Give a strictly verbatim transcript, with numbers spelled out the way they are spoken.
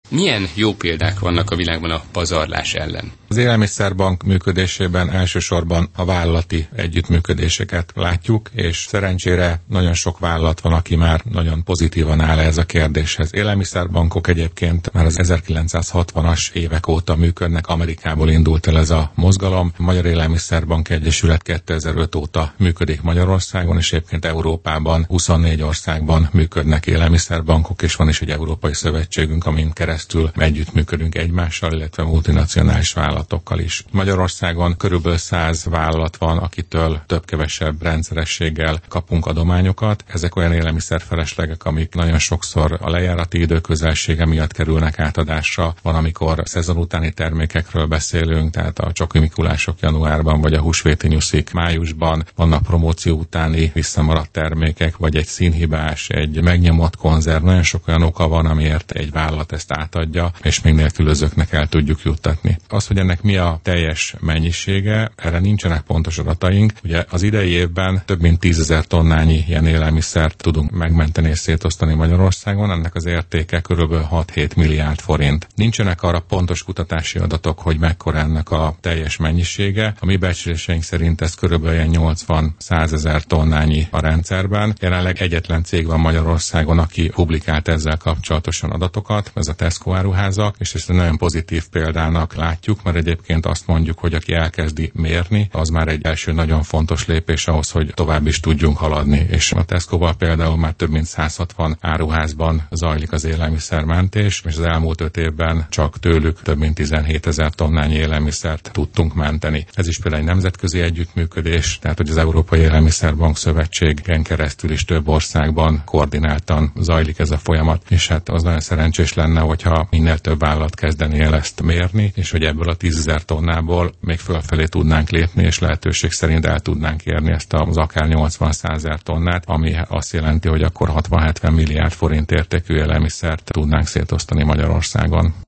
Milyen jó példák vannak a világban a pazarlás ellen? Az élelmiszerbank működésében elsősorban a vállalati együttműködéseket látjuk, és szerencsére nagyon sok vállalat van, aki már nagyon pozitívan áll ez a kérdéshez. Élelmiszerbankok egyébként már az ezerkilencszázhatvanas évek óta működnek, Amerikából indult el ez a mozgalom. A Magyar Élelmiszerbank Egyesület kétezer-öt óta működik Magyarországon, és egyébként Európában huszonnégy országban működnek élelmiszerbankok, és van is egy európai szövetségünk, amin keresztül együttműködünk egymással, illetve multinacionális vállalatokkal is. Magyarországon körülbelül száz vállalat van, akitől több-kevesebb rendszerességgel kapunk adományokat. Ezek olyan élelmiszerfeleslegek, amik nagyon sokszor a lejárati idő közelsége miatt kerülnek átadásra. Van, amikor szezon utáni termékekről beszélünk, tehát a csoki mikulások januárban, vagy a húsvéti nyuszik májusban. Vannak promóció utáni visszamaradt termékek, vagy egy színhibás, egy megnyomott konzerv. Nagyon sok olyan oka van, amiért egy vállalat ezt átadja, és még nélkülözőknek el tudjuk juttatni. Az, hogy ennek mi a teljes mennyisége, erre nincsenek pontos adataink. Ugye az idei évben több mint tízezer tonnányi ilyen élelmiszert tudunk megmenteni és szétosztani Magyarországon, ennek az értéke körülbelül hat-hét milliárd forint. Nincsenek arra pontos kutatási adatok, hogy mekkora ennek a teljes mennyisége. A mi becsléseink szerint ez körülbelül nyolcvan-százezer tonnányi a rendszerben. Jelenleg egyetlen cég van Magyarországon, aki publikált ezzel kapcsolatosan adatokat, ez a Tesco áruházak, és ezt nagyon pozitív példának látjuk, mert egyébként azt mondjuk, hogy aki elkezdi mérni, az már egy első nagyon fontos lépés ahhoz, hogy tovább is tudjunk haladni. És a Tesco-val például már több mint száz hatvan áruházban zajlik az élelmiszermentés, és az elmúlt öt évben csak tőlük több mint tizenhétezer tonnányi élelmiszert tudtunk menteni. Ez is például egy nemzetközi együttműködés, tehát hogy az Európai Élelmiszerbank Szövetségen keresztül is több országban koordináltan zajlik ez a folyamat, és hát az nagyon szerencsés lenne, hogyha minél több vállalat kezdené el ezt mérni, és hogy ebből a tízezer tonnából még fölfelé tudnánk lépni, és lehetőség szerint el tudnánk érni ezt az akár nyolcvan-százezer tonnát, ami azt jelenti, hogy akkor hatvan-hetven milliárd forint értékű élelmiszert tudnánk szétosztani Magyarországon.